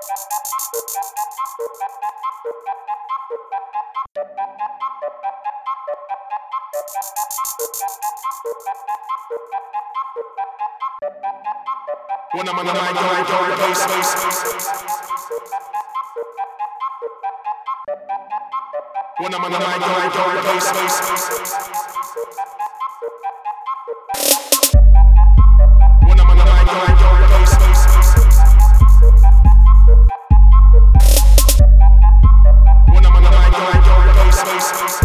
When I'm on the mic, go bass. When I'm on the mic, go bass. When I'm on the mic, go bass. When I'm on the mic, go bass.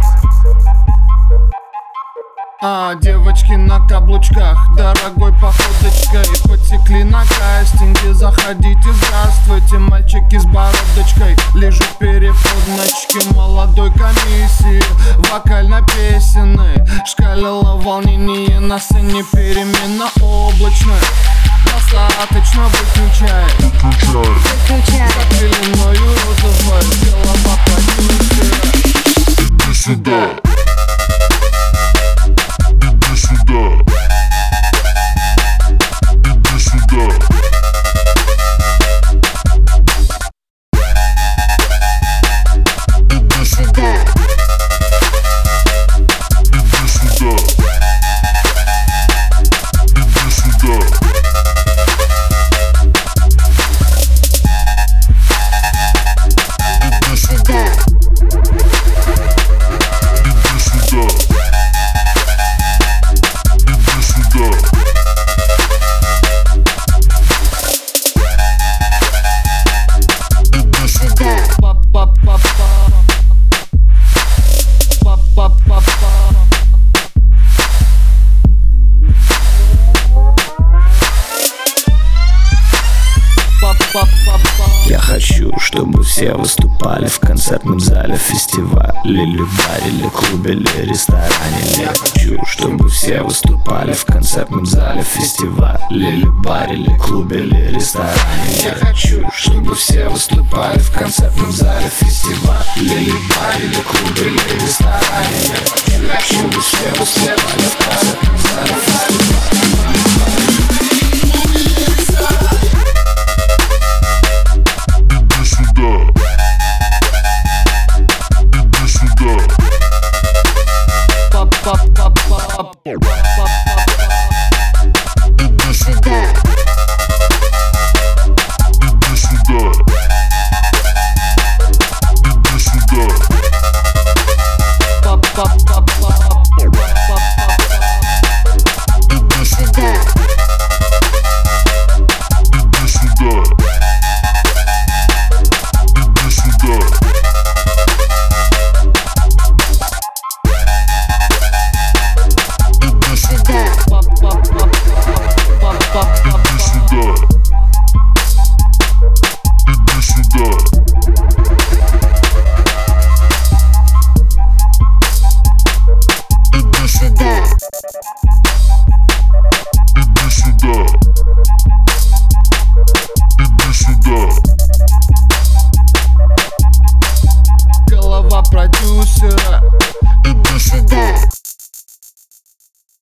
Девочки на каблучках, дорогой походочкой потекли на кастинге. Заходите, здравствуйте, мальчики с бородочкой. Лежу переподночки молодой комиссии вокально-песенной. Шкалило волнение на сцене, перемена облачная. Достаточно выключай. За пеленою розовой голова продюсера. Иди сюда. Я хочу, чтобы все выступали в концертном зале, фестивале, или баре, или клубе, или ресторане. Я хочу, чтобы все выступали в концертном зале, фестивале, или баре, или клубе, или ресторане. Я хочу, чтобы все выступали в концертном зале, фестивале, или баре, или клубе, или ресторане. Я хочу, чтобы все выступали в концертном зале, фестивале.